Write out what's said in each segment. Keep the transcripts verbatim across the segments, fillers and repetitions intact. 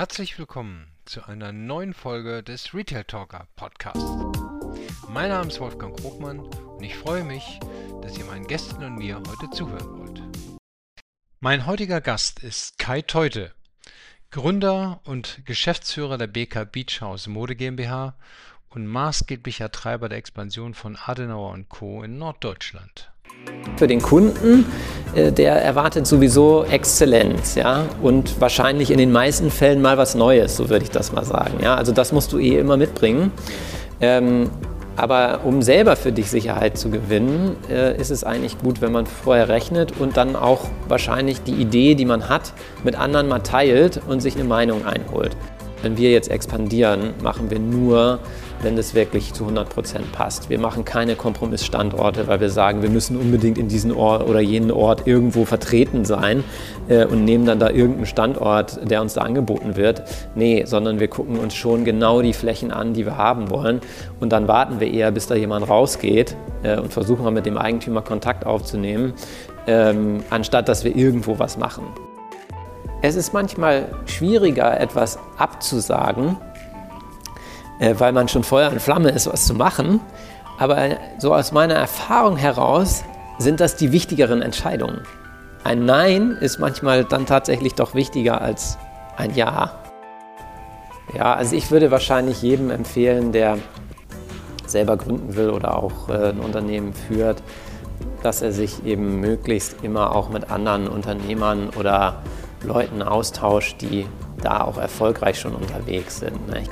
Herzlich willkommen zu einer neuen Folge des Retail Talker Podcasts. Mein Name ist Wolfgang Krogmann und ich freue mich, dass ihr meinen Gästen und mir heute zuhören wollt. Mein heutiger Gast ist Kai Teute, Gründer und Geschäftsführer der B K Beach House Mode GmbH und maßgeblicher Treiber der Expansion von Adenauer und Co. in Norddeutschland. Für den Kunden, der erwartet sowieso Exzellenz, ja, und wahrscheinlich in den meisten Fällen mal was Neues, so würde ich das mal sagen. Ja. Also das musst du eh immer mitbringen. Ähm, aber um selber für dich Sicherheit zu gewinnen, äh, ist es eigentlich gut, wenn man vorher rechnet und dann auch wahrscheinlich die Idee, die man hat, mit anderen mal teilt und sich eine Meinung einholt. Wenn wir jetzt expandieren, machen wir nur, wenn das wirklich zu hundert Prozent passt. Wir machen keine Kompromissstandorte, weil wir sagen, wir müssen unbedingt in diesen Ort oder jenen Ort irgendwo vertreten sein äh, und nehmen dann da irgendeinen Standort, der uns da angeboten wird. Nee, sondern wir gucken uns schon genau die Flächen an, die wir haben wollen, und dann warten wir eher, bis da jemand rausgeht äh, und versuchen mal mit dem Eigentümer Kontakt aufzunehmen, ähm, anstatt dass wir irgendwo was machen. Es ist manchmal schwieriger, etwas abzusagen, weil man schon Feuer und Flamme ist, was zu machen. Aber so aus meiner Erfahrung heraus sind das die wichtigeren Entscheidungen. Ein Nein ist manchmal dann tatsächlich doch wichtiger als ein Ja. Ja, also ich würde wahrscheinlich jedem empfehlen, der selber gründen will oder auch ein Unternehmen führt, dass er sich eben möglichst immer auch mit anderen Unternehmern oder Leuten austauscht, die da auch erfolgreich schon unterwegs sind. Ne?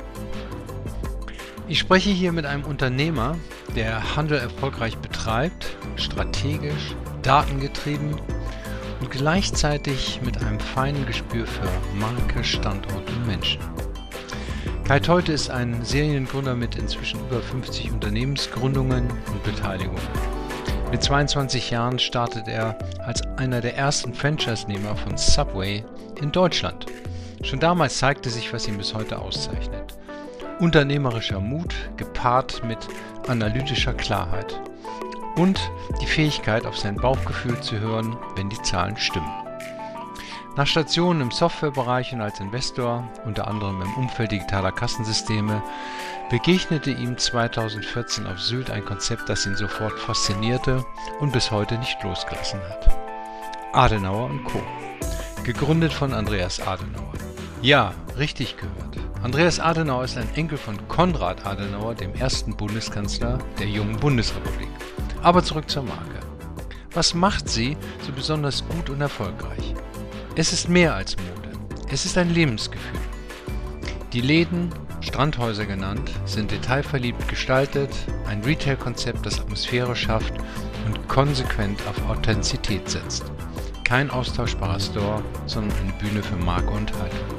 Ich spreche hier mit einem Unternehmer, der Handel erfolgreich betreibt, strategisch, datengetrieben und gleichzeitig mit einem feinen Gespür für Marke, Standort und Menschen. Kai Teute ist ein Seriengründer mit inzwischen über fünfzig Unternehmensgründungen und Beteiligungen. Mit zweiundzwanzig Jahren startet er als einer der ersten Franchise-Nehmer von Subway in Deutschland. Schon damals zeigte sich, was ihn bis heute auszeichnet. Unternehmerischer Mut gepaart mit analytischer Klarheit und die Fähigkeit, auf sein Bauchgefühl zu hören, wenn die Zahlen stimmen. Nach Stationen im Softwarebereich und als Investor, unter anderem im Umfeld digitaler Kassensysteme, begegnete ihm zweitausendvierzehn auf Sylt ein Konzept, das ihn sofort faszinierte und bis heute nicht losgelassen hat. Adenauer und Co. Gegründet von Andreas Adenauer. Ja, richtig gehört. Andreas Adenauer ist ein Enkel von Konrad Adenauer, dem ersten Bundeskanzler der jungen Bundesrepublik. Aber zurück zur Marke. Was macht sie so besonders gut und erfolgreich? Es ist mehr als Mode. Es ist ein Lebensgefühl. Die Läden, Strandhäuser genannt, sind detailverliebt gestaltet, ein Retail-Konzept, das Atmosphäre schafft und konsequent auf Authentizität setzt. Kein austauschbarer Store, sondern eine Bühne für Marke und Haltung.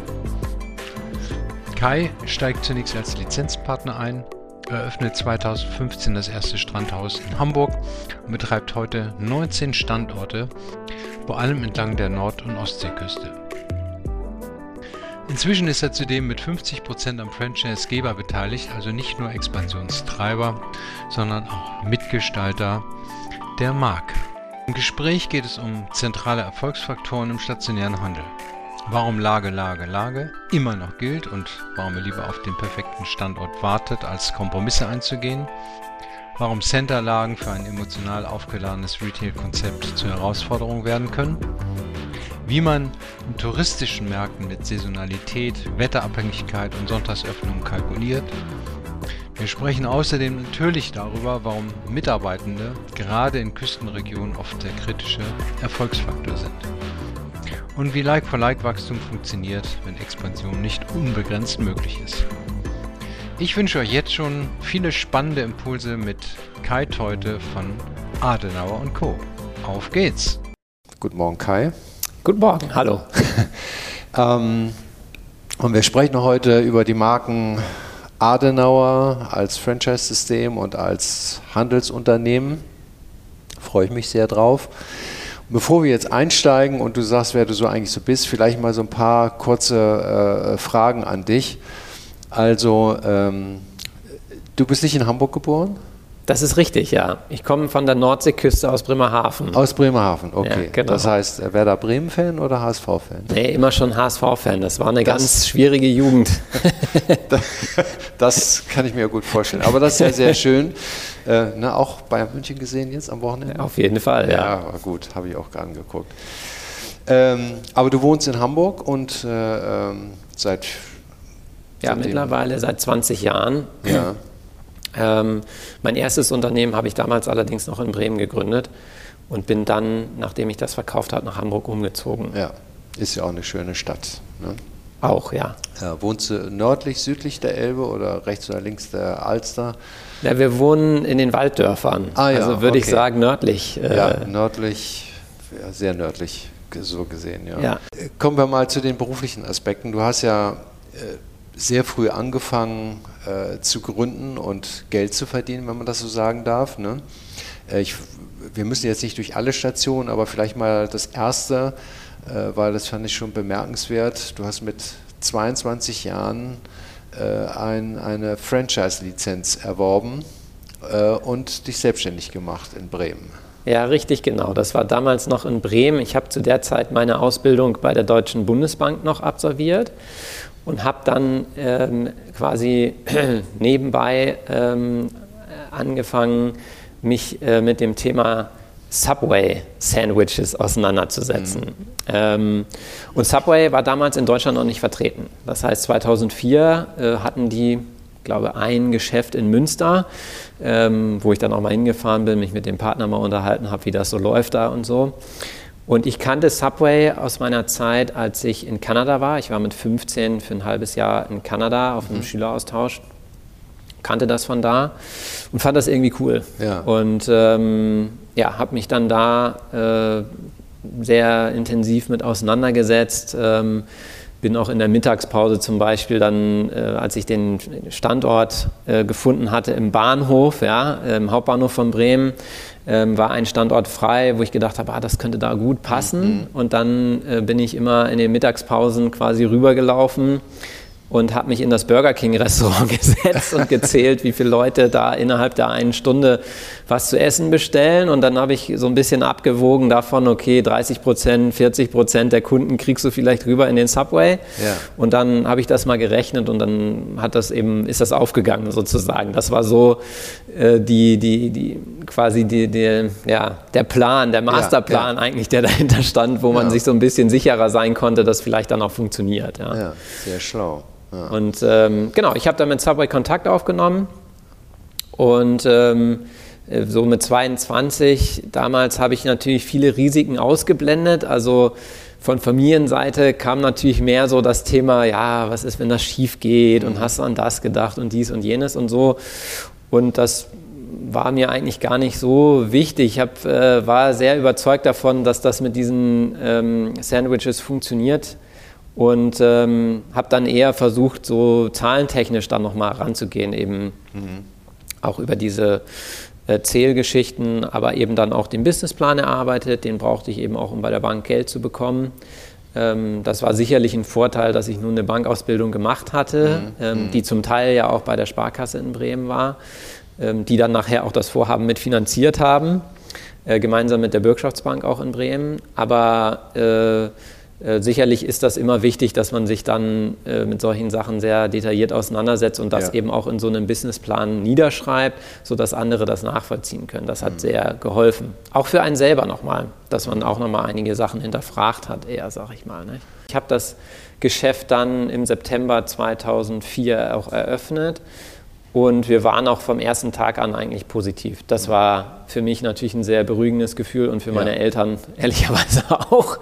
Kai steigt zunächst als Lizenzpartner ein, eröffnet zweitausendfünfzehn das erste Strandhaus in Hamburg und betreibt heute neunzehn Standorte, vor allem entlang der Nord- und Ostseeküste. Inzwischen ist er zudem mit fünfzig Prozent am Franchise-Geber beteiligt, also nicht nur Expansionstreiber, sondern auch Mitgestalter der Marke. Im Gespräch geht es um zentrale Erfolgsfaktoren im stationären Handel. Warum Lage, Lage, Lage immer noch gilt und warum er lieber auf den perfekten Standort wartet, als Kompromisse einzugehen. Warum Centerlagen für ein emotional aufgeladenes Retail-Konzept zur Herausforderung werden können. Wie man in touristischen Märkten mit Saisonalität, Wetterabhängigkeit und Sonntagsöffnungen kalkuliert. Wir sprechen außerdem natürlich darüber, warum Mitarbeitende gerade in Küstenregionen oft der kritische Erfolgsfaktor sind. Und wie Like-for-Like-Wachstum funktioniert, wenn Expansion nicht unbegrenzt möglich ist. Ich wünsche euch jetzt schon viele spannende Impulse mit Kai Teute von Adenauer und Co. Auf geht's! Guten Morgen, Kai. Guten Morgen, hallo. ähm, und wir sprechen heute über die Marken Adenauer als Franchise-System und als Handelsunternehmen. Freue ich mich sehr drauf. Und bevor wir jetzt einsteigen und du sagst, wer du so eigentlich so bist, vielleicht mal so ein paar kurze äh, Fragen an dich. Also, ähm, du bist nicht in Hamburg geboren? Das ist richtig, ja. Ich komme von der Nordseeküste aus Bremerhaven. Aus Bremerhaven, okay. Ja, genau. Das heißt, Werder Bremen-Fan oder H S V-Fan? Nee, immer schon H S V-Fan. Das war eine das, ganz schwierige Jugend. Das kann ich mir gut vorstellen. Aber das ist ja sehr schön. Äh, ne, auch Bayern München gesehen jetzt am Wochenende? Ja, auf jeden Fall, ja. Ja, gut, habe ich auch angeguckt. Ähm, aber du wohnst in Hamburg und äh, ähm, seit... Ja, mittlerweile seit zwanzig Jahren. Ja. Ähm, mein erstes Unternehmen habe ich damals allerdings noch in Bremen gegründet und bin dann, nachdem ich das verkauft habe, nach Hamburg umgezogen. Ja, ist ja auch eine schöne Stadt. Ne? Auch, ja. Ja. Wohnst du nördlich, südlich der Elbe oder rechts oder links der Alster? Ja, wir wohnen in den Walddörfern. Ah, ja, also würde okay. ich sagen nördlich. Äh, ja, nördlich, ja, sehr nördlich so gesehen. Ja. Ja. Kommen wir mal zu den beruflichen Aspekten. Du hast ja äh, sehr früh angefangen äh, zu gründen und Geld zu verdienen, wenn man das so sagen darf. Ne? Äh, ich, wir müssen jetzt nicht durch alle Stationen, aber vielleicht mal das erste, äh, weil das fand ich schon bemerkenswert. Du hast mit zweiundzwanzig Jahren äh, ein, eine Franchise-Lizenz erworben äh, und dich selbstständig gemacht in Bremen. Ja, richtig, genau. Das war damals noch in Bremen. Ich habe zu der Zeit meine Ausbildung bei der Deutschen Bundesbank noch absolviert und habe dann ähm, quasi nebenbei ähm, angefangen, mich äh, mit dem Thema Subway-Sandwiches auseinanderzusetzen. Mhm. Ähm, und Subway war damals in Deutschland noch nicht vertreten. Das heißt, zweitausendvier äh, hatten die, glaube ein Geschäft in Münster, ähm, wo ich dann auch mal hingefahren bin, mich mit dem Partner mal unterhalten habe, wie das so läuft da und so. Und ich kannte Subway aus meiner Zeit, als ich in Kanada war. Ich war mit fünfzehn für ein halbes Jahr in Kanada auf einem mhm. Schüleraustausch. Kannte das von da und fand das irgendwie cool. Ja. Und ähm, ja, habe mich dann da äh, sehr intensiv mit auseinandergesetzt. Ähm, bin auch in der Mittagspause zum Beispiel dann, äh, als ich den Standort äh, gefunden hatte im Bahnhof, ja, im Hauptbahnhof von Bremen, ähm, war ein Standort frei, wo ich gedacht habe, ah, das könnte da gut passen. Mhm. Und dann äh, bin ich immer in den Mittagspausen quasi rübergelaufen und habe mich in das Burger King Restaurant gesetzt und gezählt, wie viele Leute da innerhalb der einen Stunde was zu essen bestellen. Und dann habe ich so ein bisschen abgewogen davon, okay, dreißig Prozent, vierzig Prozent der Kunden kriegst du vielleicht rüber in den Subway. Ja. Und dann habe ich das mal gerechnet und dann hat das eben, ist das aufgegangen sozusagen. Das war so äh, die, die, die, quasi die, die, ja, der Plan, der Masterplan ja, ja. eigentlich, der dahinter stand, wo man ja. sich so ein bisschen sicherer sein konnte, dass vielleicht dann auch funktioniert. Ja, ja sehr schlau. Ja. Und ähm, genau, ich habe dann mit Subway Kontakt aufgenommen und ähm, so mit zweiundzwanzig, damals habe ich natürlich viele Risiken ausgeblendet, also von Familienseite kam natürlich mehr so das Thema, ja, was ist, wenn das schief geht mhm. und hast du an das gedacht und dies und jenes und so und das war mir eigentlich gar nicht so wichtig. Ich hab, äh, war sehr überzeugt davon, dass das mit diesen ähm, Sandwiches funktioniert. Und ähm, habe dann eher versucht, so zahlentechnisch dann nochmal ranzugehen, eben mhm. auch über diese äh, Zählgeschichten, aber eben dann auch den Businessplan erarbeitet. Den brauchte ich eben auch, um bei der Bank Geld zu bekommen. Ähm, das war sicherlich ein Vorteil, dass ich nun eine Bankausbildung gemacht hatte, mhm. ähm, die zum Teil ja auch bei der Sparkasse in Bremen war, ähm, die dann nachher auch das Vorhaben mitfinanziert haben, äh, gemeinsam mit der Bürgschaftsbank auch in Bremen. Aber äh, Äh, sicherlich ist das immer wichtig, dass man sich dann äh, mit solchen Sachen sehr detailliert auseinandersetzt und das ja. eben auch in so einem Businessplan niederschreibt, sodass andere das nachvollziehen können. Das hat mhm. sehr geholfen. Auch für einen selber nochmal, dass man auch nochmal einige Sachen hinterfragt hat, eher, sag ich mal. Ne? Ich habe das Geschäft dann im September zweitausendvier auch eröffnet. Und wir waren auch vom ersten Tag an eigentlich positiv. Das war für mich natürlich ein sehr beruhigendes Gefühl und für meine ja. Eltern ehrlicherweise auch.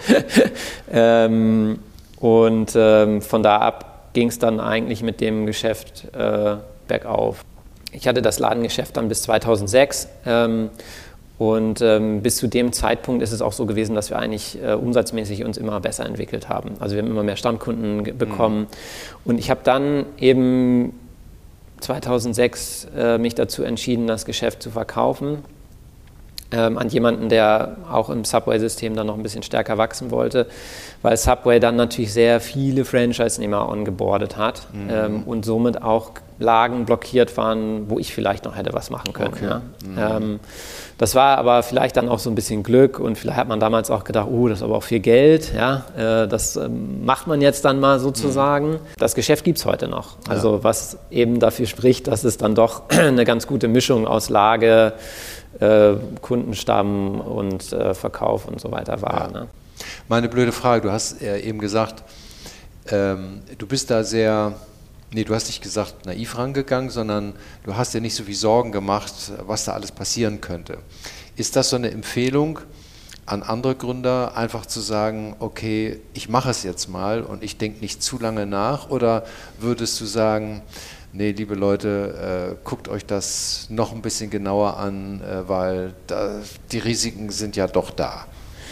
ähm, und ähm, von da ab ging es dann eigentlich mit dem Geschäft äh, bergauf. Ich hatte das Ladengeschäft dann bis zweitausendsechs ähm, und ähm, bis zu dem Zeitpunkt ist es auch so gewesen, dass wir eigentlich äh, umsatzmäßig uns immer besser entwickelt haben. Also wir haben immer mehr Stammkunden ge- bekommen mhm. und ich habe dann eben zweitausendsechs äh, mich dazu entschieden, das Geschäft zu verkaufen ähm, an jemanden, der auch im Subway-System dann noch ein bisschen stärker wachsen wollte, weil Subway dann natürlich sehr viele Franchise-Nehmer ongeboardet hat mhm. ähm, und somit auch Lagen blockiert waren, wo ich vielleicht noch hätte was machen können. Okay. Ja. Mhm. Ähm, das war aber vielleicht dann auch so ein bisschen Glück und vielleicht hat man damals auch gedacht, oh, das ist aber auch viel Geld, ja, äh, das ähm, macht man jetzt dann mal sozusagen. Mhm. Das Geschäft gibt es heute noch, also ja. was eben dafür spricht, dass es dann doch eine ganz gute Mischung aus Lage, äh, Kundenstamm und äh, Verkauf und so weiter war. Ja. Ne? Meine blöde Frage, du hast äh, eben gesagt, ähm, du bist da sehr... Nee, du hast nicht gesagt naiv rangegangen, sondern du hast dir nicht so viel Sorgen gemacht, was da alles passieren könnte. Ist das so eine Empfehlung an andere Gründer, einfach zu sagen, okay, ich mache es jetzt mal und ich denke nicht zu lange nach? Oder würdest du sagen, nee, liebe Leute, äh, guckt euch das noch ein bisschen genauer an, äh, weil da, die Risiken sind ja doch da?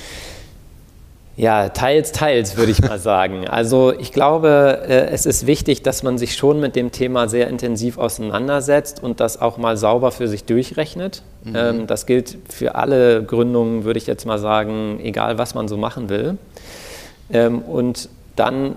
Ja, teils, teils, würde ich mal sagen. Also ich glaube, es ist wichtig, dass man sich schon mit dem Thema sehr intensiv auseinandersetzt und das auch mal sauber für sich durchrechnet. Mhm. Das gilt für alle Gründungen, würde ich jetzt mal sagen, egal was man so machen will. Und dann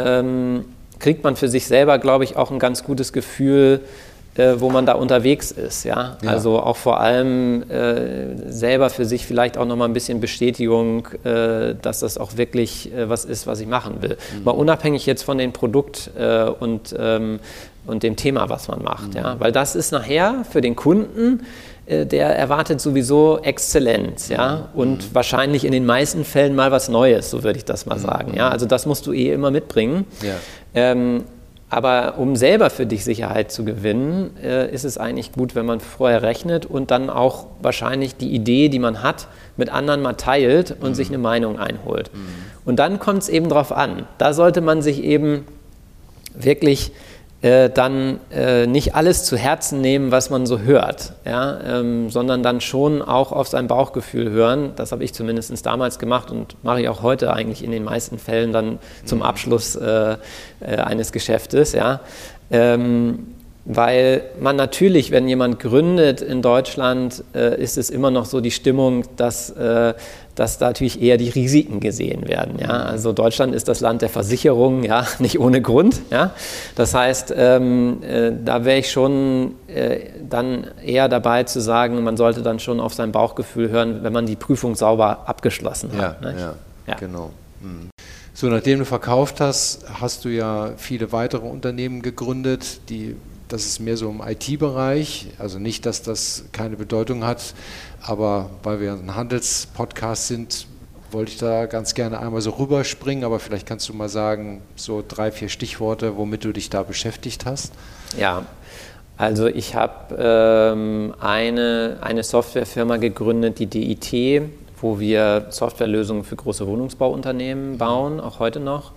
kriegt man für sich selber, glaube ich, auch ein ganz gutes Gefühl, wo man da unterwegs ist. Ja? Ja. Also auch vor allem äh, selber für sich vielleicht auch nochmal ein bisschen Bestätigung, äh, dass das auch wirklich äh, was ist, was ich machen will. Mhm. Mal unabhängig jetzt von dem Produkt äh, und, ähm, und dem Thema, was man macht. Mhm. Ja? Weil das ist nachher für den Kunden, äh, der erwartet sowieso Exzellenz. Ja? Und mhm. wahrscheinlich in den meisten Fällen mal was Neues, so würde ich das mal mhm. sagen. Ja? Also das musst du eh immer mitbringen. Ja. Ähm, Aber um selber für dich Sicherheit zu gewinnen, äh, ist es eigentlich gut, wenn man vorher rechnet und dann auch wahrscheinlich die Idee, die man hat, mit anderen mal teilt und mhm. sich eine Meinung einholt. Mhm. Und dann kommt es eben drauf an. Da sollte man sich eben wirklich äh, dann äh, nicht alles zu Herzen nehmen, was man so hört, ja? ähm, sondern dann schon auch auf sein Bauchgefühl hören. Das habe ich zumindest damals gemacht und mache ich auch heute eigentlich in den meisten Fällen dann zum mhm. Abschluss äh, äh, eines Geschäftes. Ja? Ähm, weil man natürlich, wenn jemand gründet in Deutschland, äh, ist es immer noch so die Stimmung, dass, äh, dass da natürlich eher die Risiken gesehen werden. Ja? Also Deutschland ist das Land der Versicherung, ja, nicht ohne Grund. Ja? Das heißt, ähm, äh, da wäre ich schon äh, dann eher dabei zu sagen, man sollte dann schon auf sein Bauchgefühl hören, wenn man die Prüfung sauber abgeschlossen hat. Ja, ja, ja. Genau. Mhm. So, nachdem du verkauft hast, hast du ja viele weitere Unternehmen gegründet, die das ist mehr so im I T-Bereich, also nicht, dass das keine Bedeutung hat, aber weil wir ein Handelspodcast sind, wollte ich da ganz gerne einmal so rüberspringen, aber vielleicht kannst du mal sagen, so drei, vier Stichworte, womit du dich da beschäftigt hast. Ja, also ich habe ähm, eine, eine Softwarefirma gegründet, die D I T, wo wir Softwarelösungen für große Wohnungsbauunternehmen bauen, auch heute noch.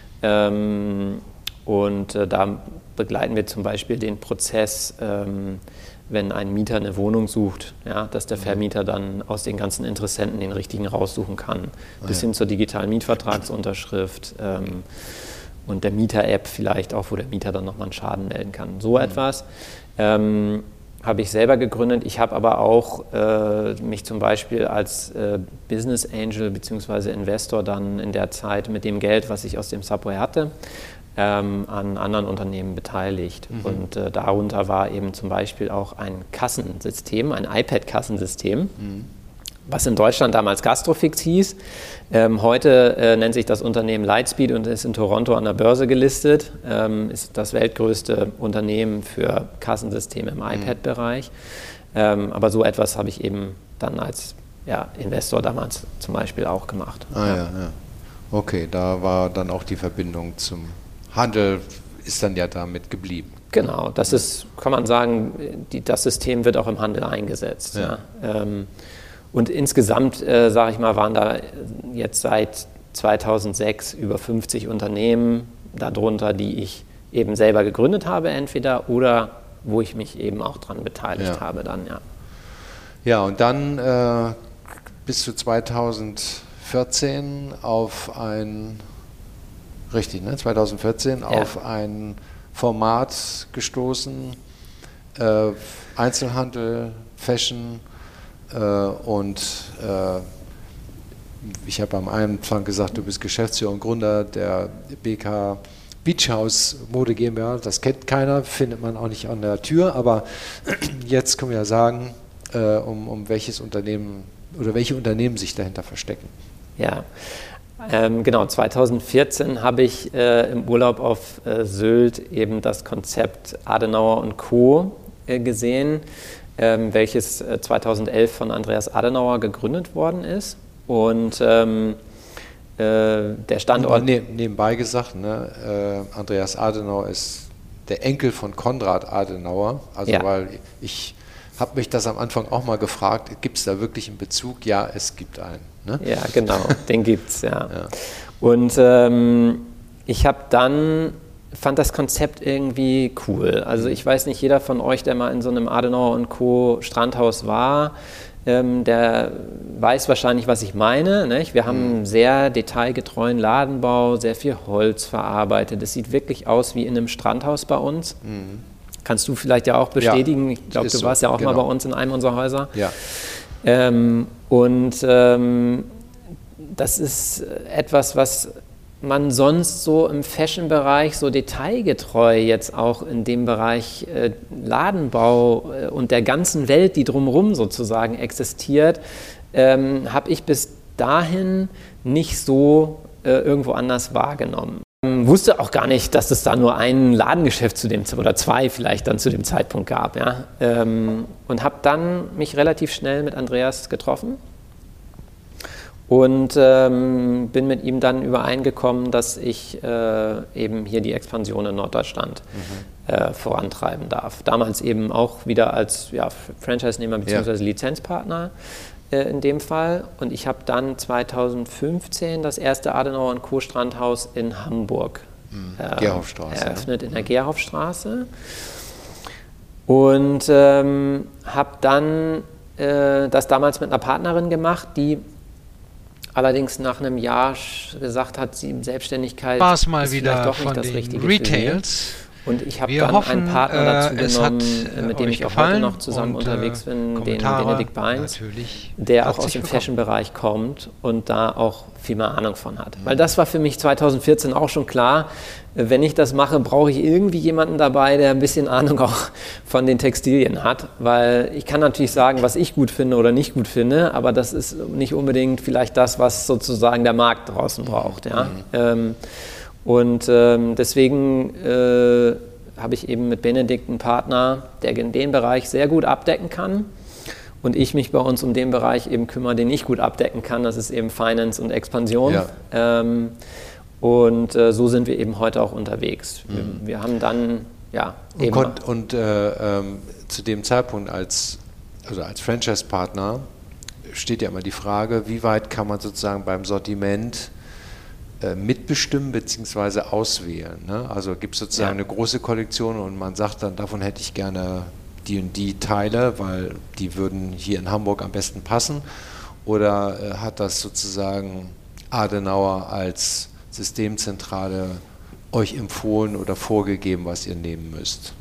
Ähm, und äh, da begleiten wir zum Beispiel den Prozess, ähm, wenn ein Mieter eine Wohnung sucht, ja, dass der Vermieter dann aus den ganzen Interessenten den richtigen raussuchen kann. Bis hin zur digitalen Mietvertragsunterschrift ähm, und der Mieter-App vielleicht auch, wo der Mieter dann nochmal einen Schaden melden kann. So etwas ähm, habe ich selber gegründet. Ich habe aber auch äh, mich zum Beispiel als äh, Business Angel bzw. Investor dann in der Zeit mit dem Geld, was ich aus dem Subway hatte, Ähm, an anderen Unternehmen beteiligt. Mhm. Und äh, darunter war eben zum Beispiel auch ein Kassensystem, ein iPad-Kassensystem, mhm. was in Deutschland damals Gastrofix hieß. Ähm, heute äh, nennt sich das Unternehmen Lightspeed und ist in Toronto an der Börse gelistet. Ähm, ist das weltgrößte Unternehmen für Kassensysteme im iPad-Bereich. Ähm, aber so etwas habe ich eben dann als ja, Investor damals zum Beispiel auch gemacht. Ah ja, ja. Okay, da war dann auch die Verbindung zum Handel ist dann ja damit geblieben. Genau, das ist, kann man sagen, die, das System wird auch im Handel eingesetzt. Ja. Ja. Ähm, und insgesamt, äh, sage ich mal, waren da jetzt seit zweitausendsechs über fünfzig Unternehmen darunter, die ich eben selber gegründet habe entweder oder wo ich mich eben auch dran beteiligt ja. habe dann, ja. Ja, und dann äh, bist du zweitausendvierzehn auf ein Richtig, ne? zweitausendvierzehn ja. auf ein Format gestoßen, äh, Einzelhandel, Fashion äh, und äh, ich habe am Anfang gesagt, du bist Geschäftsführer und Gründer der B K Beach House Mode GmbH, das kennt keiner, findet man auch nicht an der Tür, aber jetzt können wir ja sagen, äh, um, um welches Unternehmen oder welche Unternehmen sich dahinter verstecken. Ja, ähm, genau, zweitausendvierzehn habe ich äh, im Urlaub auf äh, Sylt eben das Konzept Adenauer und Co. Äh, gesehen, ähm, welches äh, zweitausendelf von Andreas Adenauer gegründet worden ist. Und ähm, äh, der Standort... Ne, nebenbei gesagt, ne, äh, Andreas Adenauer ist der Enkel von Konrad Adenauer, also ja. weil ich habe mich das am Anfang auch mal gefragt, gibt es da wirklich einen Bezug? Ja, es gibt einen. Ne? Ja, genau, den gibt's, ja. ja. Und ähm, ich habe dann, fand das Konzept irgendwie cool. Also ich weiß nicht, jeder von euch, der mal in so einem Adenauer und Co. Strandhaus war, ähm, der weiß wahrscheinlich, was ich meine. Nicht? Wir haben einen sehr detailgetreuen Ladenbau, sehr viel Holz verarbeitet. Es sieht wirklich aus wie in einem Strandhaus bei uns. Mhm. Kannst du vielleicht ja auch bestätigen. Ja, ich glaube, du warst so, ja auch genau. mal bei uns in einem unserer Häuser. Ja. Ähm, und ähm, das ist etwas, was man sonst so im Fashion-Bereich so detailgetreu jetzt auch in dem Bereich äh, Ladenbau äh, und der ganzen Welt, die drumherum sozusagen existiert, ähm, habe ich bis dahin nicht so äh, irgendwo anders wahrgenommen. Ähm, wusste auch gar nicht, dass es da nur ein Ladengeschäft zu dem oder zwei vielleicht dann zu dem Zeitpunkt gab, ja? ähm, und habe dann mich relativ schnell mit Andreas getroffen. Und ähm, bin mit ihm dann übereingekommen, dass ich äh, eben hier die Expansion in Norddeutschland mhm. äh, vorantreiben darf. Damals eben auch wieder als ja, Franchise-Nehmer bzw. Ja. Lizenzpartner äh, in dem Fall. Und ich habe dann zweitausendfünfzehn das erste Adenauer und Co. Strandhaus in Hamburg mhm. äh, Gerhofstraße, eröffnet, ja. in der Gerhofstraße. Und ähm, habe dann äh, das damals mit einer Partnerin gemacht, die allerdings nach einem Jahr gesagt hat, sie in Selbstständigkeit War's mal ist wieder vielleicht doch von nicht das den Richtige Retails. Und ich habe Wir dann hoffen, einen Partner dazu äh, genommen, hat, mit dem ich auch heute noch zusammen und, unterwegs bin, den Kommentare, Benedikt Beins, natürlich. der auch aus Herzlich dem Fashion-Bereich kommt und da auch viel mehr Ahnung von hat. Mhm. Weil das war für mich zweitausendvierzehn auch schon klar, wenn ich das mache, brauche ich irgendwie jemanden dabei, der ein bisschen Ahnung auch von den Textilien hat. Weil ich kann natürlich sagen, was ich gut finde oder nicht gut finde, aber das ist nicht unbedingt vielleicht das, was sozusagen der Markt draußen braucht. Ja? Mhm. Ähm, und ähm, deswegen äh, habe ich eben mit Benedikt einen Partner, der den Bereich sehr gut abdecken kann. Und ich mich bei uns um den Bereich eben kümmere, den ich gut abdecken kann. Das ist eben Finance und Expansion. Ja. Ähm, und äh, so sind wir eben heute auch unterwegs. Mhm. Wir, wir haben dann, ja, und, eben und, und äh, ähm, zu dem Zeitpunkt als, also als Franchise-Partner steht ja immer die Frage, wie weit kann man sozusagen beim Sortiment äh, mitbestimmen bzw. auswählen. Ne? Also gibt es sozusagen ja. eine große Kollektion und man sagt dann, davon hätte ich gerne die und die Teile, weil die würden hier in Hamburg am besten passen. Oder äh, hat das sozusagen Adenauer als Systemzentrale euch empfohlen oder vorgegeben, was ihr nehmen müsst?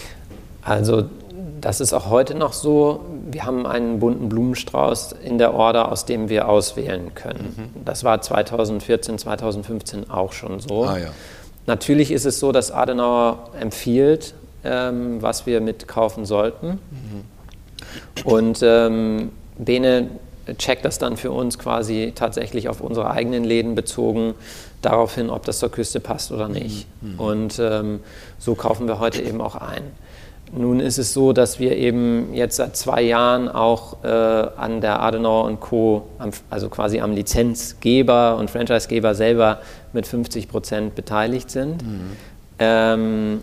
Also das ist auch heute noch so. Wir haben einen bunten Blumenstrauß in der Order, aus dem wir auswählen können. Mhm. Das war zweitausendvierzehn, zweitausendfünfzehn auch schon so. Ah, ja. Natürlich ist es so, dass Adenauer empfiehlt, ähm, was wir mitkaufen sollten. Mhm. Und ähm, Bene checkt das dann für uns quasi tatsächlich auf unsere eigenen Läden bezogen, darauf hin, ob das zur Küste passt oder nicht. Mhm. Und ähm, so kaufen wir heute eben auch ein. Nun ist es so, dass wir eben jetzt seit zwei Jahren auch äh, an der Adenauer und Co., am, also quasi am Lizenzgeber und Franchisegeber selber mit fünfzig Prozent beteiligt sind. Mhm. Ähm,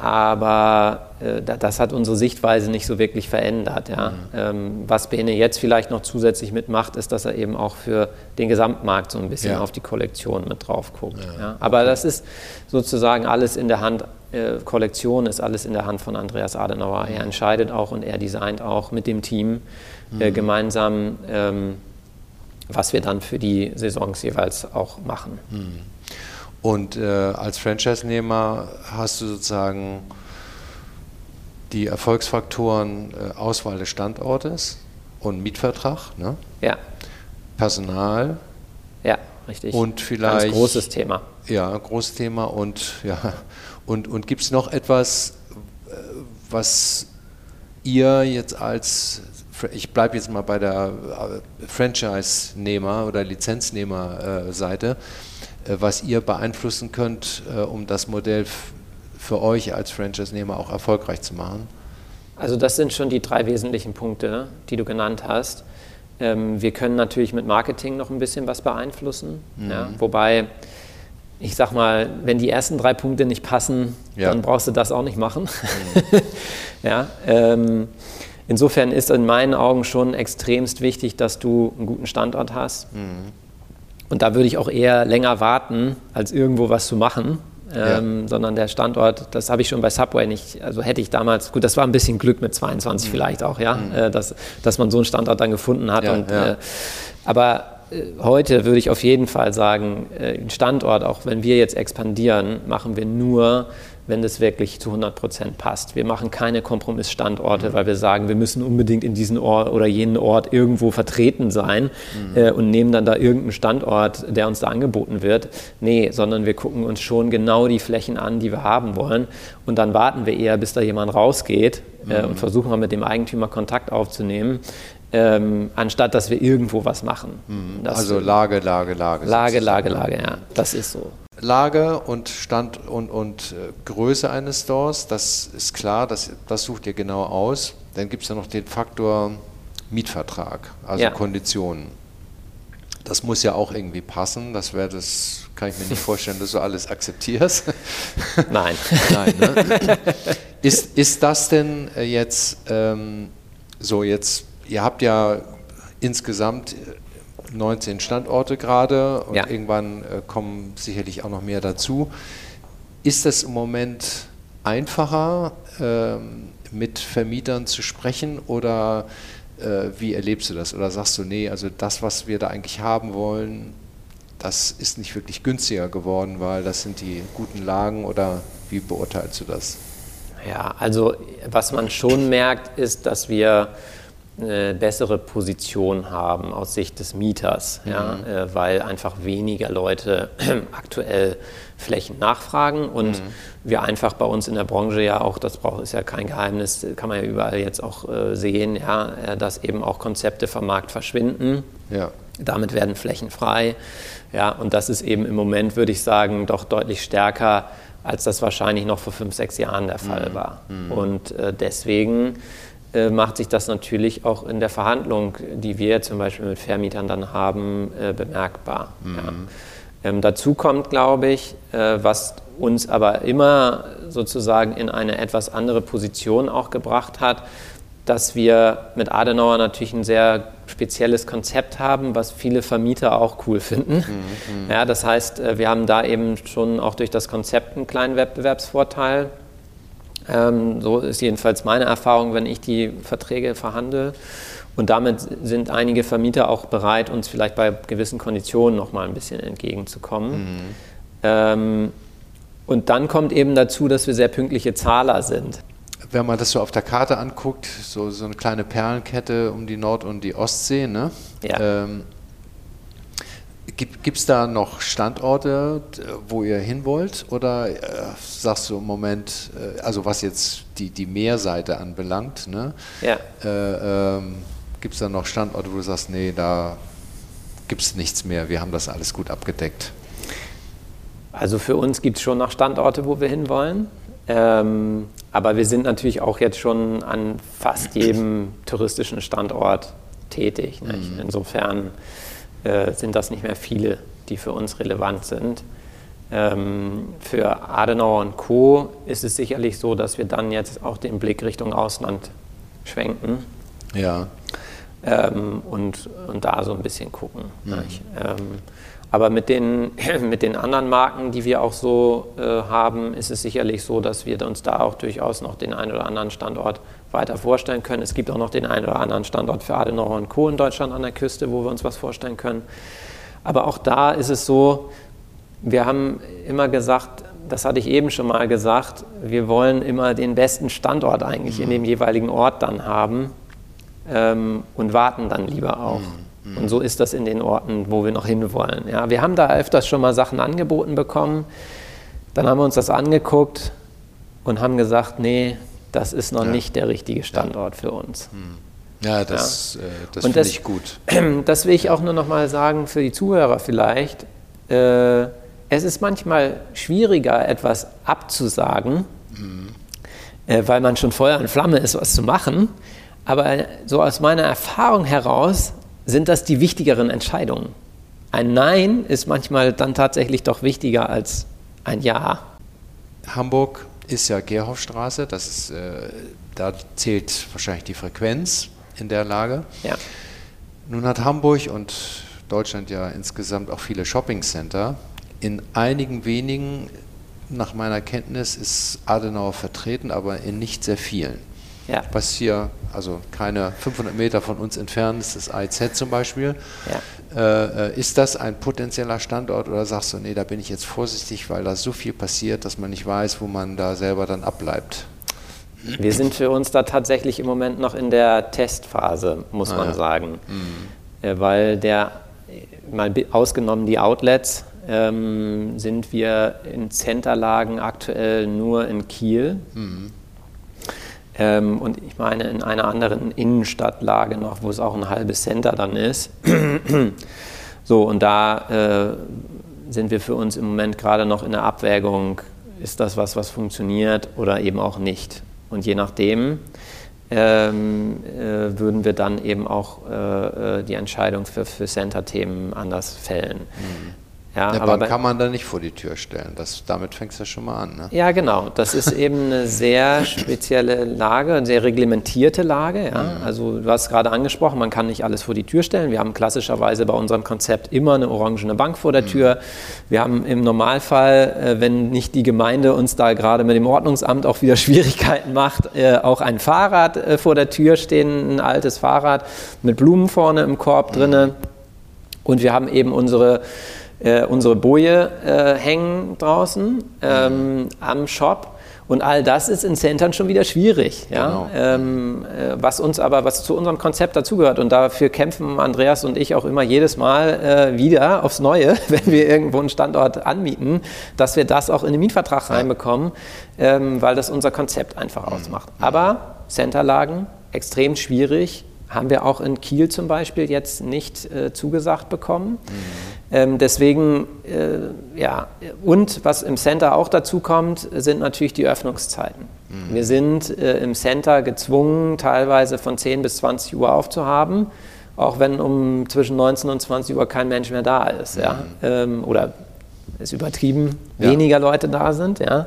aber äh, das hat unsere Sichtweise nicht so wirklich verändert. Ja. Mhm. Ähm, was Bene jetzt vielleicht noch zusätzlich mitmacht, ist, dass er eben auch für den Gesamtmarkt so ein bisschen ja. auf die Kollektion mit drauf guckt. Ja. Ja. Aber okay. das ist sozusagen alles in der Hand, äh, Kollektion ist alles in der Hand von Andreas Adenauer. Mhm. Er entscheidet auch und er designt auch mit dem Team mhm. äh, gemeinsam, ähm, was wir dann für die Saisons jeweils auch machen. Mhm. Und äh, als Franchise-Nehmer hast du sozusagen die Erfolgsfaktoren äh, Auswahl des Standortes und Mietvertrag, ne? Ja. Personal ja. richtig. Und vielleicht, ganz großes Thema. Ja, großes Thema. Und, ja, und, und gibt es noch etwas, was ihr jetzt als, ich bleibe jetzt mal bei der Franchise-Nehmer oder Lizenznehmer-Seite, was ihr beeinflussen könnt, um das Modell für euch als Franchise-Nehmer auch erfolgreich zu machen? Also das sind schon die drei wesentlichen Punkte, die du genannt hast. Ähm, wir können natürlich mit Marketing noch ein bisschen was beeinflussen, mhm. ja, wobei, ich sag mal, wenn die ersten drei Punkte nicht passen, ja. dann brauchst du das auch nicht machen. Mhm. ja, ähm, insofern ist in meinen Augen schon extremst wichtig, dass du einen guten Standort hast. Mhm. Und da würde ich auch eher länger warten, als irgendwo was zu machen. Ähm, ja. Sondern der Standort, das habe ich schon bei Subway nicht, also hätte ich damals, gut, das war ein bisschen Glück mit zweiundzwanzig mhm. vielleicht auch, ja, mhm. äh, dass, dass man so einen Standort dann gefunden hat. Ja, und, ja. Äh, aber äh, heute würde ich auf jeden Fall sagen, äh, einen Standort, auch wenn wir jetzt expandieren, machen wir nur, wenn das wirklich zu hundert Prozent passt. Wir machen keine Kompromissstandorte, mhm. weil wir sagen, wir müssen unbedingt in diesen Ort oder jenen Ort irgendwo vertreten sein mhm. äh, und nehmen dann da irgendeinen Standort, der uns da angeboten wird. Nee, sondern wir gucken uns schon genau die Flächen an, die wir haben wollen, und dann warten wir eher, bis da jemand rausgeht mhm. äh, und versuchen mal mit dem Eigentümer Kontakt aufzunehmen, ähm, anstatt dass wir irgendwo was machen. Mhm. Also Lage, Lage, Lage. Lage, Lage, Lage, ja, das ist so. Lage und Stand und, und äh, Größe eines Stores, das ist klar, das, das sucht ihr genau aus. Dann gibt es ja noch den Faktor Mietvertrag, also ja. Konditionen. Das muss ja auch irgendwie passen, das wäre das, kann ich mir nicht vorstellen, dass du alles akzeptierst. Nein. Nein, ne? ist, ist das denn jetzt ähm, so jetzt, ihr habt ja insgesamt neunzehn Standorte gerade und ja. irgendwann äh, kommen sicherlich auch noch mehr dazu. Ist es im Moment einfacher, ähm, mit Vermietern zu sprechen, oder äh, wie erlebst du das? Oder sagst du, nee, also das, was wir da eigentlich haben wollen, das ist nicht wirklich günstiger geworden, weil das sind die guten Lagen, oder wie beurteilst du das? Ja, also was man schon merkt, ist, dass wir eine bessere Position haben aus Sicht des Mieters, mhm. ja, äh, weil einfach weniger Leute aktuell Flächen nachfragen und mhm. wir einfach bei uns in der Branche ja auch, das braucht, ist ja kein Geheimnis, kann man ja überall jetzt auch äh, sehen, ja, äh, dass eben auch Konzepte vom Markt verschwinden. Ja. Damit werden Flächen frei. Ja, und das ist eben im Moment, würde ich sagen, doch deutlich stärker, als das wahrscheinlich noch vor fünf, sechs Jahren der Fall mhm. war. Mhm. Und äh, deswegen äh, macht sich das natürlich auch in der Verhandlung, die wir zum Beispiel mit Vermietern dann haben, äh, bemerkbar. Mhm. Ja. Ähm, dazu kommt, glaube ich, äh, was uns aber immer sozusagen in eine etwas andere Position auch gebracht hat, dass wir mit Adenauer natürlich ein sehr spezielles Konzept haben, was viele Vermieter auch cool finden. Mhm. Ja, das heißt, wir haben da eben schon auch durch das Konzept einen kleinen Wettbewerbsvorteil. Ähm, so ist jedenfalls meine Erfahrung, wenn ich die Verträge verhandle. Und damit sind einige Vermieter auch bereit, uns vielleicht bei gewissen Konditionen noch mal ein bisschen entgegenzukommen. Mhm. Ähm, und dann kommt eben dazu, dass wir sehr pünktliche Zahler sind. Wenn man das so auf der Karte anguckt, so, so eine kleine Perlenkette um die Nord- und die Ostsee, ne? Ja. Ähm, gibt es da noch Standorte, wo ihr hin wollt? Oder äh, sagst du im Moment, äh, also was jetzt die, die Meerseite anbelangt, ne? Ja. Äh, ähm, gibt es da noch Standorte, wo du sagst, nee, da gibt es nichts mehr, wir haben das alles gut abgedeckt? Also für uns gibt es schon noch Standorte, wo wir hinwollen. Ähm, aber wir sind natürlich auch jetzt schon an fast jedem touristischen Standort tätig. Nicht? Mhm. Insofern äh, sind das nicht mehr viele, die für uns relevant sind. Ähm, für Adenauer und Co. ist es sicherlich so, dass wir dann jetzt auch den Blick Richtung Ausland schwenken. Ja. Ähm, und, und da so ein bisschen gucken. Mhm. Nicht? Ähm, Aber mit den, mit den anderen Marken, die wir auch so äh, haben, ist es sicherlich so, dass wir uns da auch durchaus noch den einen oder anderen Standort weiter vorstellen können. Es gibt auch noch den einen oder anderen Standort für Adenauer und Co. in Deutschland an der Küste, wo wir uns was vorstellen können. Aber auch da ist es so, wir haben immer gesagt, das hatte ich eben schon mal gesagt, wir wollen immer den besten Standort eigentlich mhm. in dem jeweiligen Ort dann haben ähm, und warten dann lieber auch. Mhm. Mhm. Und so ist das in den Orten, wo wir noch hinwollen. Ja, wir haben da öfters schon mal Sachen angeboten bekommen. Dann haben wir uns das angeguckt und haben gesagt, nee, das ist noch ja. nicht der richtige Standort für uns. Ja, das, ja. Äh, das finde ich gut. Das will ich auch nur noch mal sagen für die Zuhörer vielleicht. Äh, es ist manchmal schwieriger, etwas abzusagen, mhm. äh, weil man schon Feuer und Flamme ist, was zu machen. Aber so aus meiner Erfahrung heraus sind das die wichtigeren Entscheidungen. Ein Nein ist manchmal dann tatsächlich doch wichtiger als ein Ja. Hamburg ist ja Gerhofstraße, das ist, äh, da zählt wahrscheinlich die Frequenz in der Lage. Ja. Nun hat Hamburg und Deutschland ja insgesamt auch viele Shoppingcenter. In einigen wenigen, nach meiner Kenntnis, ist Adenauer vertreten, aber in nicht sehr vielen. Ja. Was hier, also keine fünfhundert Meter von uns entfernt ist, das A I Z zum Beispiel. Ja. Äh, ist das ein potenzieller Standort oder sagst du, nee, da bin ich jetzt vorsichtig, weil da so viel passiert, dass man nicht weiß, wo man da selber dann abbleibt? Wir sind für uns da tatsächlich im Moment noch in der Testphase, muss ah, man ja. sagen. Mhm. Äh, weil der, mal ausgenommen die Outlets, ähm, sind wir in Centerlagen aktuell nur in Kiel. Mhm. Ähm, und ich meine in einer anderen Innenstadtlage noch, wo es auch ein halbes Center dann ist. So, und da äh, sind wir für uns im Moment gerade noch in der Abwägung, ist das was, was funktioniert oder eben auch nicht. Und je nachdem ähm, äh, würden wir dann eben auch äh, die Entscheidung für, für Center-Themen anders fällen. Mhm. Ja, eine aber Bank kann man da nicht vor die Tür stellen. Das, damit fängst du schon mal an. Ne? Ja, genau. Das ist eben eine sehr spezielle Lage, eine sehr reglementierte Lage. Ja? Mhm. Also du hast gerade angesprochen, man kann nicht alles vor die Tür stellen. Wir haben klassischerweise bei unserem Konzept immer eine orangene Bank vor der Tür. Mhm. Wir haben im Normalfall, wenn nicht die Gemeinde uns da gerade mit dem Ordnungsamt auch wieder Schwierigkeiten macht, auch ein Fahrrad vor der Tür stehen, ein altes Fahrrad mit Blumen vorne im Korb drinne. Mhm. Und wir haben eben unsere Äh, unsere Boje äh, hängen draußen ähm, am Shop und all das ist in Centern schon wieder schwierig, ja? Genau. ähm, äh, was uns aber, was zu unserem Konzept dazugehört und dafür kämpfen Andreas und ich auch immer jedes Mal äh, wieder aufs Neue, wenn wir irgendwo einen Standort anmieten, dass wir das auch in den Mietvertrag ja. reinbekommen, ähm, weil das unser Konzept einfach mhm. ausmacht. Aber Centerlagen, extrem schwierig, haben wir auch in Kiel zum Beispiel jetzt nicht äh, zugesagt bekommen. Mhm. Ähm, deswegen, äh, ja, und was im Center auch dazu kommt, sind natürlich die Öffnungszeiten. Mhm. Wir sind äh, im Center gezwungen, teilweise von zehn bis zwanzig Uhr aufzuhaben, auch wenn um zwischen neunzehn und zwanzig Uhr kein Mensch mehr da ist. Mhm. Ja? Ähm, oder ist übertrieben, ja. weniger Leute da sind. Ja?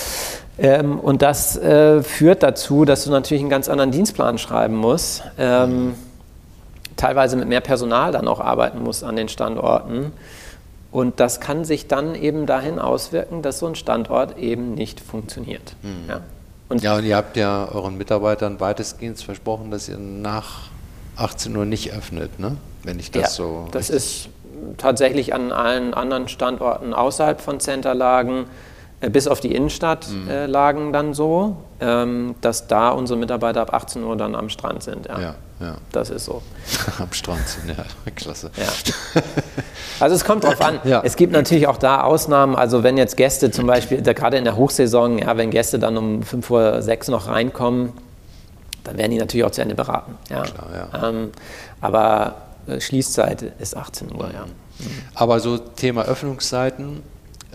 Ähm, und das äh, führt dazu, dass du natürlich einen ganz anderen Dienstplan schreiben musst, ähm, teilweise mit mehr Personal dann auch arbeiten musst an den Standorten. Und das kann sich dann eben dahin auswirken, dass so ein Standort eben nicht funktioniert. Mhm. Ja. Und ja, und ihr habt ja euren Mitarbeitern weitestgehend versprochen, dass ihr nach achtzehn Uhr nicht öffnet, ne? Wenn ich das ja, so das ist tatsächlich an allen anderen Standorten außerhalb von Centerlagen, bis auf die Innenstadtlagen mhm. äh, dann so, ähm, dass da unsere Mitarbeiter ab achtzehn Uhr dann am Strand sind. Ja, ja, ja. Das ist so. Am Strand sind, ja, klasse. Ja. Also es kommt drauf an. Ja. Es gibt natürlich auch da Ausnahmen. Also wenn jetzt Gäste zum Beispiel, da, gerade in der Hochsaison, ja, wenn Gäste dann um fünf Uhr sechs noch reinkommen, dann werden die natürlich auch zu Ende beraten. Ja. Klar, ja. Ähm, aber äh, Schließzeit ist achtzehn Uhr, ja. Mhm. Aber so Thema Öffnungszeiten,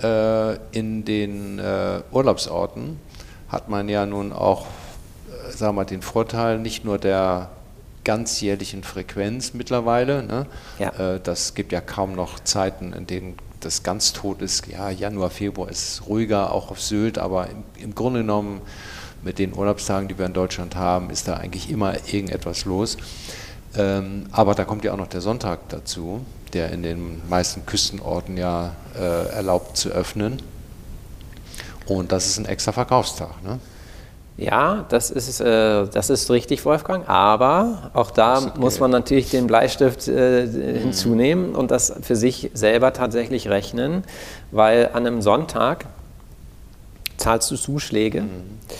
in den äh, Urlaubsorten hat man ja nun auch, äh, sagen wir mal, den Vorteil nicht nur der ganzjährlichen Frequenz mittlerweile. Ne? Ja. Äh, das gibt ja kaum noch Zeiten, in denen das ganz tot ist. Ja, Januar, Februar ist ruhiger, auch auf Sylt, aber im, im Grunde genommen mit den Urlaubstagen, die wir in Deutschland haben, ist da eigentlich immer irgendetwas los. Ähm, aber da kommt ja auch noch der Sonntag dazu, der in den meisten Küstenorten ja äh, erlaubt zu öffnen. Und das ist ein extra Verkaufstag, ne? Ja, das ist, äh, das ist richtig, Wolfgang. Aber auch da muss Geld. man natürlich den Bleistift äh, hinzunehmen und das für sich selber tatsächlich rechnen, weil an einem Sonntag zahlst du Zuschläge. Mhm.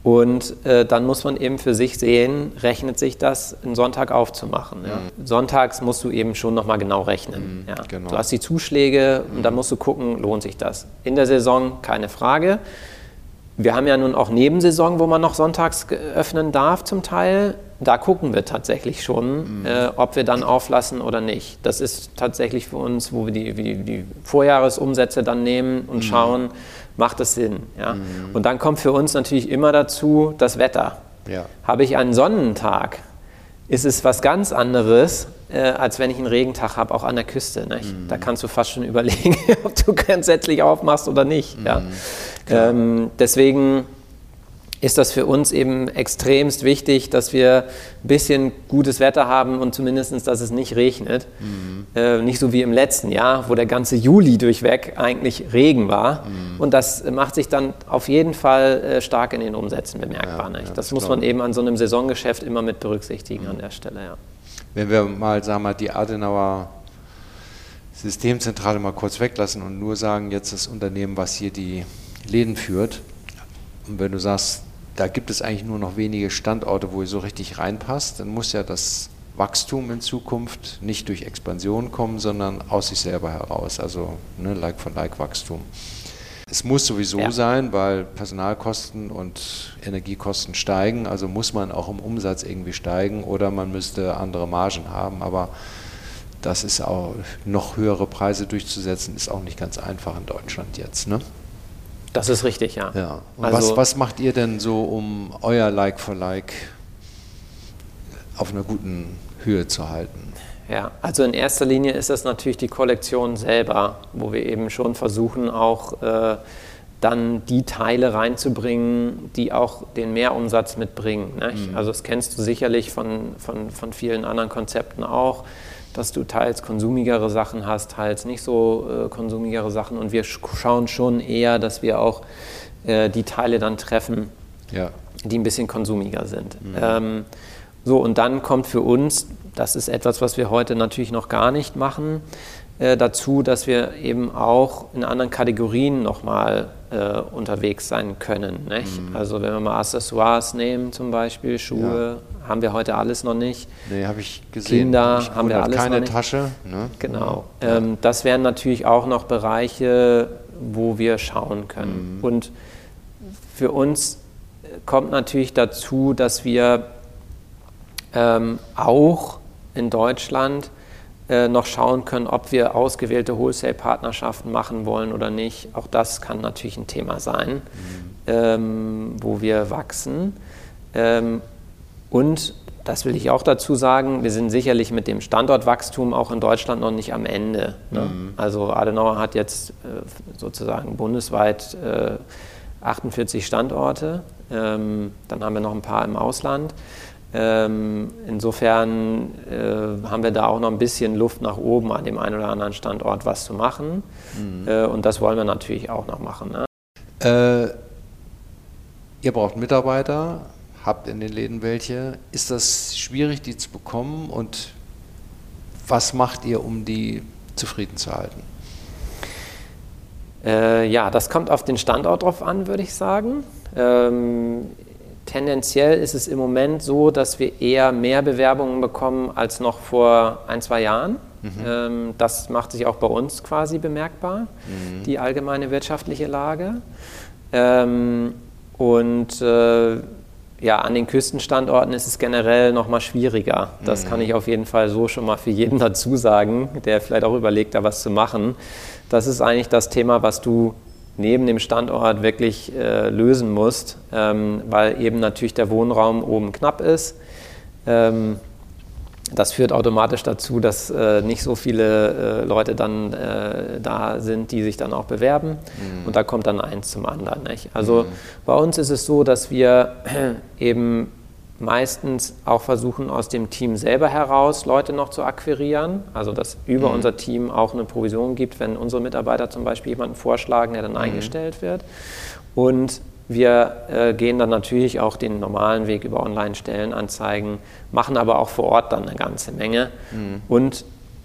Und äh, dann muss man eben für sich sehen, rechnet sich das, einen Sonntag aufzumachen. Ja? Mhm. Sonntags musst du eben schon nochmal genau rechnen. Mhm, ja? Genau. Du hast die Zuschläge mhm. und dann musst du gucken, lohnt sich das. In der Saison keine Frage. Wir haben ja nun auch Nebensaison, wo man noch sonntags öffnen darf zum Teil. Da gucken wir tatsächlich schon, mhm. äh, ob wir dann auflassen oder nicht. Das ist tatsächlich für uns, wo wir die, die, die Vorjahresumsätze dann nehmen und mhm. schauen, macht es Sinn. Ja? Mhm. Und dann kommt für uns natürlich immer dazu das Wetter. Ja. Habe ich einen Sonnentag, ist es was ganz anderes, äh, als wenn ich einen Regentag habe, auch an der Küste. Mhm. Da kannst du fast schon überlegen, ob du grundsätzlich aufmachst oder nicht. Mhm. Ja? Ähm, deswegen ist das für uns eben extremst wichtig, dass wir ein bisschen gutes Wetter haben und zumindest, dass es nicht regnet. Mhm. Äh, nicht so wie im letzten Jahr, wo der ganze Juli durchweg eigentlich Regen war. Mhm. Und das macht sich dann auf jeden Fall äh, stark in den Umsätzen bemerkbar. Ja, nicht? Ja, das, das muss man eben an so einem Saisongeschäft immer mit berücksichtigen mhm. an der Stelle. Ja. Wenn wir mal, sagen wir mal, die Adenauer Systemzentrale mal kurz weglassen und nur sagen, jetzt das Unternehmen, was hier die Läden führt, und wenn du sagst, da gibt es eigentlich nur noch wenige Standorte, wo ihr so richtig reinpasst, dann muss ja das Wachstum in Zukunft nicht durch Expansion kommen, sondern aus sich selber heraus, also ne, Like-for-Like-Wachstum. Es muss sowieso ja. sein, weil Personalkosten und Energiekosten steigen, also muss man auch im Umsatz irgendwie steigen oder man müsste andere Margen haben, aber das ist auch, noch höhere Preise durchzusetzen, ist auch nicht ganz einfach in Deutschland jetzt, ne? Das ist richtig, ja. ja. Und also, was, was macht ihr denn so, um euer Like-for-Like auf einer guten Höhe zu halten? Ja, also in erster Linie ist das natürlich die Kollektion selber, wo wir eben schon versuchen, auch äh, dann die Teile reinzubringen, die auch den Mehrumsatz mitbringen. Nicht? Mhm. Also das kennst du sicherlich von, von, von vielen anderen Konzepten auch, dass du teils konsumigere Sachen hast, teils nicht so äh, konsumigere Sachen. Und wir sch- schauen schon eher, dass wir auch äh, die Teile dann treffen, ja. die ein bisschen konsumiger sind. Mhm. Ähm, so, und dann kommt für uns, das ist etwas, was wir heute natürlich noch gar nicht machen, äh, dazu, dass wir eben auch in anderen Kategorien nochmal äh, unterwegs sein können. Nicht? Mhm. Also wenn wir mal Accessoires nehmen zum Beispiel, Schuhe, ja. haben wir heute alles noch nicht. Nee, habe ich gesehen. Kinder ich haben wir alles keine noch nicht. Tasche. Ne? Genau. Ja. Ähm, das wären natürlich auch noch Bereiche, wo wir schauen können. Mhm. Und für uns kommt natürlich dazu, dass wir ähm, auch in Deutschland äh, noch schauen können, ob wir ausgewählte Wholesale-Partnerschaften machen wollen oder nicht. Auch das kann natürlich ein Thema sein, mhm. ähm, wo wir wachsen. Ähm, und das will ich auch dazu sagen, wir sind sicherlich mit dem Standortwachstum auch in Deutschland noch nicht am Ende. Ne? Mhm. Also Adenauer hat jetzt äh, sozusagen bundesweit äh, achtundvierzig Standorte. Ähm, dann haben wir noch ein paar im Ausland. Ähm, insofern äh, haben wir da auch noch ein bisschen Luft nach oben an dem einen oder anderen Standort was zu machen. Mhm. Äh, und das wollen wir natürlich auch noch machen. Ne? Äh, ihr braucht Mitarbeiter, habt in den Läden welche. Ist das schwierig, die zu bekommen? Und was macht ihr, um die zufrieden zu halten? Äh, ja, das kommt auf den Standort drauf an, würde ich sagen. Ähm, Tendenziell ist es im Moment so, dass wir eher mehr Bewerbungen bekommen als noch vor ein, zwei Jahren. Mhm. Ähm, das macht sich auch bei uns quasi bemerkbar, mhm. die allgemeine wirtschaftliche Lage. Ähm, und äh, ja, an den Küstenstandorten ist es generell noch mal schwieriger. Das mhm. kann ich auf jeden Fall so schon mal für jeden dazu sagen, der vielleicht auch überlegt, da was zu machen. Das ist eigentlich das Thema, was du neben dem Standort wirklich äh, lösen musst, ähm, weil eben natürlich der Wohnraum oben knapp ist. Ähm, das führt automatisch dazu, dass äh, nicht so viele äh, Leute dann äh, da sind, die sich dann auch bewerben. Mhm. Und da kommt dann eins zum anderen. Nicht? Also mhm. bei uns ist es so, dass wir eben meistens auch versuchen, aus dem Team selber heraus Leute noch zu akquirieren. Also dass über mhm. unser Team auch eine Provision gibt, wenn unsere Mitarbeiter zum Beispiel jemanden vorschlagen, der dann mhm. eingestellt wird. Und wir äh, gehen dann natürlich auch den normalen Weg über Online-Stellenanzeigen, machen aber auch vor Ort dann eine ganze Menge. Mhm. Und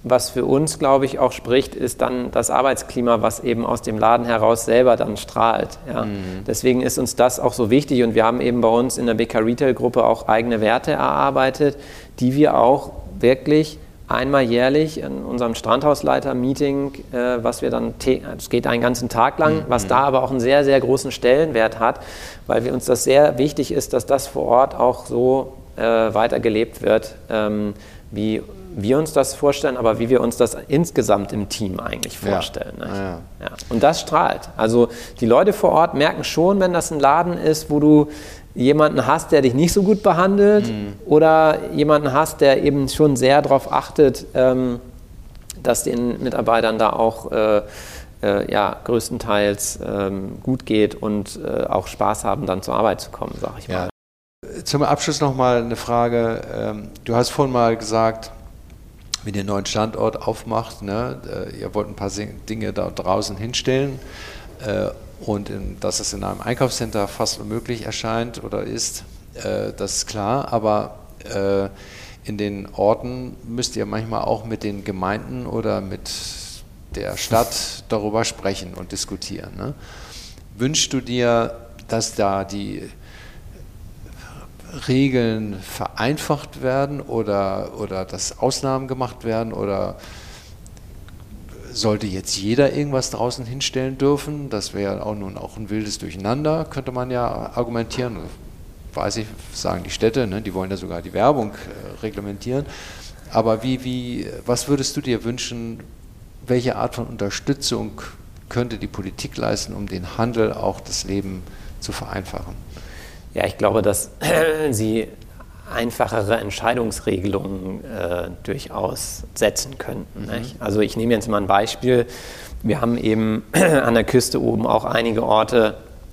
was für uns, glaube ich, auch spricht, ist dann das Arbeitsklima, was eben aus dem Laden heraus selber dann strahlt. Ja. Mhm. Deswegen ist uns das auch so wichtig und wir haben eben bei uns in der B K Retail Gruppe auch eigene Werte erarbeitet, die wir auch wirklich einmal jährlich in unserem Strandhausleiter-Meeting, äh, was wir dann, es geht einen ganzen Tag lang, was da aber auch einen sehr, sehr großen Stellenwert hat, weil wir uns das sehr wichtig ist, dass das vor Ort auch so äh, weitergelebt wird, ähm, wie wir uns das vorstellen, aber wie wir uns das insgesamt im Team eigentlich vorstellen. Ja. Ja. Ja. Und das strahlt. Also die Leute vor Ort merken schon, wenn das ein Laden ist, wo du jemanden hast, der dich nicht so gut behandelt mhm. oder jemanden hast, der eben schon sehr darauf achtet, ähm, dass den Mitarbeitern da auch äh, äh, ja, größtenteils ähm, gut geht und äh, auch Spaß haben, dann zur Arbeit zu kommen, sag ich mal. Ja. Zum Abschluss nochmal eine Frage. Ähm, du hast vorhin mal gesagt, wenn ihr einen neuen Standort aufmacht, ne, äh, ihr wollt ein paar Dinge da draußen hinstellen, äh, und in, dass es in einem Einkaufscenter fast unmöglich erscheint oder ist, äh, das ist klar, aber äh, in den Orten müsst ihr manchmal auch mit den Gemeinden oder mit der Stadt darüber sprechen und diskutieren. Ne? Wünschst du dir, dass da die Regeln vereinfacht werden oder, oder dass Ausnahmen gemacht werden oder sollte jetzt jeder irgendwas draußen hinstellen dürfen? Das wäre auch nun auch ein wildes Durcheinander, könnte man ja argumentieren. Weiß ich, sagen die Städte, ne? Die wollen ja sogar die Werbung äh, reglementieren. Aber wie, wie, was würdest du dir wünschen, welche Art von Unterstützung könnte die Politik leisten, um den Handel, auch das Leben zu vereinfachen? Ja, ich glaube, dass sie einfachere Entscheidungsregelungen äh, durchaus setzen könnten. Mhm. Nicht? Also ich nehme jetzt mal ein Beispiel. Wir haben eben an der Küste oben auch einige Orte,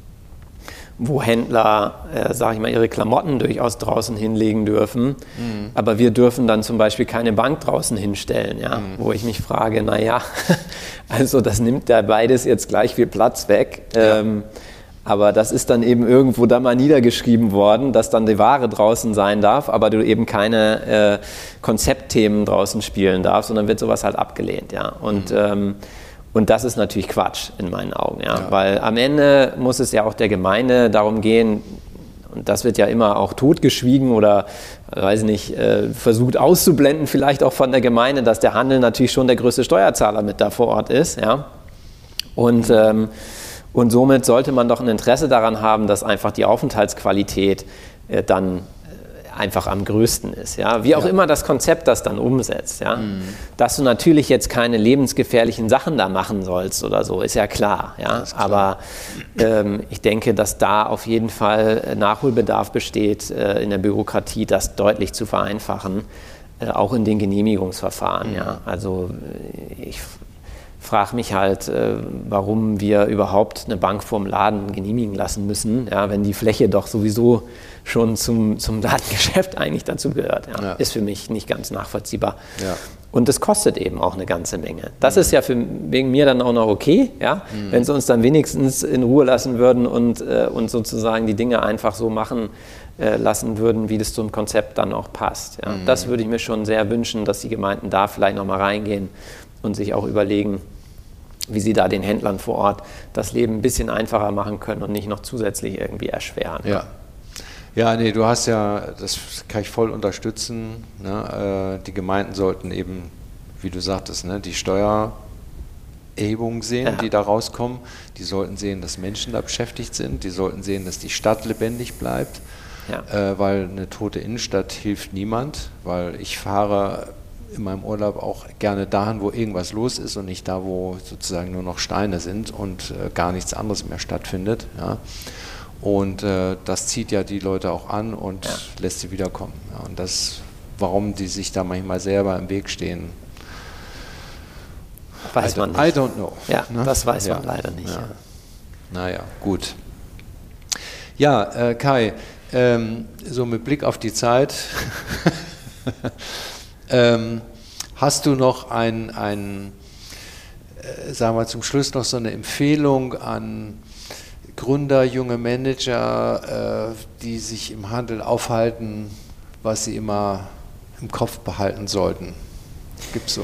wo Händler, äh, sage ich mal, ihre Klamotten durchaus draußen hinlegen dürfen. Mhm. Aber wir dürfen dann zum Beispiel keine Bank draußen hinstellen, ja? Mhm. Wo ich mich frage, naja, also das nimmt ja beides jetzt gleich viel Platz weg. Ja. Ähm, Aber das ist dann eben irgendwo da mal niedergeschrieben worden, dass dann die Ware draußen sein darf, aber du eben keine äh, Konzeptthemen draußen spielen darfst, sondern wird sowas halt abgelehnt. Ja? Und, mhm. ähm, und das ist natürlich Quatsch in meinen Augen. Ja? Ja. Weil am Ende muss es ja auch der Gemeinde darum gehen, und das wird ja immer auch totgeschwiegen oder, weiß nicht, äh, versucht auszublenden vielleicht auch von der Gemeinde, dass der Handel natürlich schon der größte Steuerzahler mit da vor Ort ist. Ja? Und ähm, Und somit sollte man doch ein Interesse daran haben, dass einfach die Aufenthaltsqualität äh, dann äh, einfach am größten ist. Ja? Wie auch ja. immer das Konzept das dann umsetzt. Ja? Mhm. Dass du natürlich jetzt keine lebensgefährlichen Sachen da machen sollst oder so, ist ja klar. Ja? Ist klar. Aber ähm, ich denke, dass da auf jeden Fall Nachholbedarf besteht, äh, in der Bürokratie das deutlich zu vereinfachen, äh, auch in den Genehmigungsverfahren. Mhm. Ja? Also ich frage mich halt, äh, warum wir überhaupt eine Bank vorm Laden genehmigen lassen müssen, ja, wenn die Fläche doch sowieso schon zum, zum Ladengeschäft eigentlich dazu gehört. Ja. Ja. Ist für mich nicht ganz nachvollziehbar. Ja. Und es kostet eben auch eine ganze Menge. Das mhm. ist ja für, wegen mir dann auch noch okay, ja, mhm. wenn sie uns dann wenigstens in Ruhe lassen würden und, äh, und sozusagen die Dinge einfach so machen äh, lassen würden, wie das zum Konzept dann auch passt. Ja. Mhm. Das würde ich mir schon sehr wünschen, dass die Gemeinden da vielleicht noch mal reingehen und sich auch überlegen, wie sie da den Händlern vor Ort das Leben ein bisschen einfacher machen können und nicht noch zusätzlich irgendwie erschweren. Ja, ja, nee, du hast ja, das kann ich voll unterstützen, ne? Die Gemeinden sollten eben, wie du sagtest, ne, die Steuererhebungen sehen, ja. die da rauskommen. Die sollten sehen, dass Menschen da beschäftigt sind. Die sollten sehen, dass die Stadt lebendig bleibt, ja. äh, weil eine tote Innenstadt hilft niemand, weil ich fahre in meinem Urlaub auch gerne dahin, wo irgendwas los ist und nicht da, wo sozusagen nur noch Steine sind und äh, gar nichts anderes mehr stattfindet. Ja. Und äh, das zieht ja die Leute auch an und ja. lässt sie wiederkommen. Ja. Und das, warum die sich da manchmal selber im Weg stehen, weiß I man nicht. I don't know. Ja, ne? das weiß ja. man leider nicht. Ja. Ja. Naja, gut. Ja, äh, Kai, ähm, so mit Blick auf die Zeit, Ähm, hast du noch ein, ein äh, sagen wir zum Schluss noch so eine Empfehlung an Gründer, junge Manager, äh, die sich im Handel aufhalten, was sie immer im Kopf behalten sollten? Gibt es so ein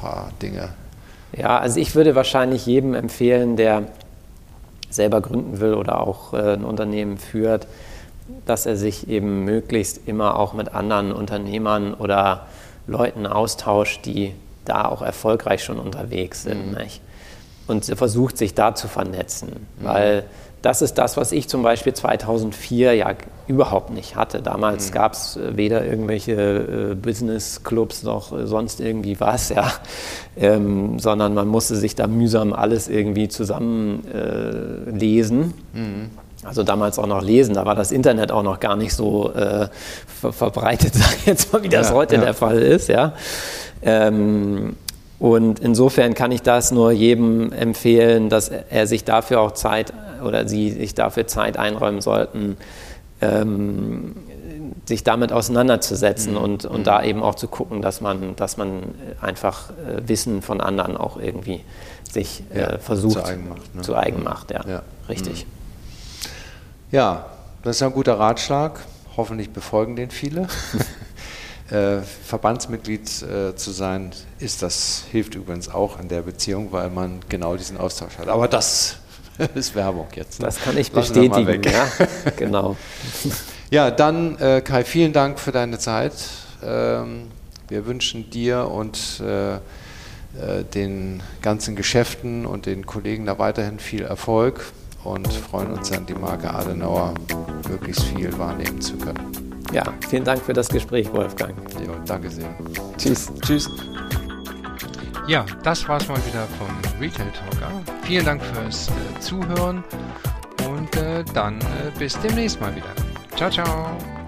paar Dinge. Ja, also ich würde wahrscheinlich jedem empfehlen, der selber gründen will oder auch äh, ein Unternehmen führt, dass er sich eben möglichst immer auch mit anderen Unternehmern oder Leuten austauscht, die da auch erfolgreich schon unterwegs sind. Mhm. Nicht? Und versucht, sich da zu vernetzen, mhm. weil das ist das, was ich zum Beispiel zweitausendvier ja überhaupt nicht hatte. Damals mhm. gab es weder irgendwelche äh, Business-Clubs noch äh, sonst irgendwie was, ja, ähm, sondern man musste sich da mühsam alles irgendwie zusammenlesen. Äh, lesen. Mhm. Also damals auch noch lesen, da war das Internet auch noch gar nicht so äh, ver- verbreitet, sag ich jetzt mal, wie das ja, heute ja. der Fall ist, ja. Ähm, Und insofern kann ich das nur jedem empfehlen, dass er sich dafür auch Zeit oder sie sich dafür Zeit einräumen sollten, ähm, sich damit auseinanderzusetzen mhm. und, und mhm. da eben auch zu gucken, dass man, dass man einfach äh, Wissen von anderen auch irgendwie sich äh, ja, versucht zu eigen macht. Ne? Zu eigen macht, ja. ja. Richtig. Mhm. Ja, das ist ein guter Ratschlag. Hoffentlich befolgen den viele. Äh, Verbandsmitglied äh, zu sein, ist das, hilft übrigens auch in der Beziehung, weil man genau diesen Austausch hat. Aber das ist Werbung jetzt. Ne? Das kann ich Lassen bestätigen, ja, genau. Ja, dann äh, Kai, vielen Dank für deine Zeit. Ähm, wir wünschen dir und äh, äh, den ganzen Geschäften und den Kollegen da weiterhin viel Erfolg und freuen uns an die Marke Adenauer möglichst viel wahrnehmen zu können. Ja, vielen Dank für das Gespräch, Wolfgang. Ja, danke sehr. Tschüss. Tschüss. Ja, das war's mal wieder vom Retail Talker. Vielen Dank fürs äh, Zuhören und äh, dann äh, bis demnächst mal wieder. Ciao, ciao.